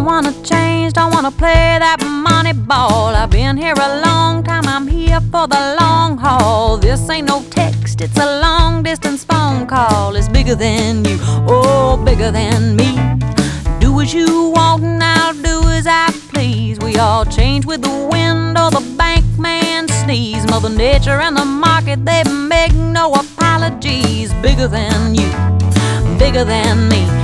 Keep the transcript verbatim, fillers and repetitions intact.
Don't wanna change, don't wanna play that money ball. I've been here a long time, I'm here for the long haul. This ain't no text, it's a long distance phone call. It's bigger than you, oh, bigger than me. Do as you want and I'll do as I please. We all change with the wind or the bank man sneeze. Mother Nature and the market, they make no apologies. Bigger than you, bigger than me.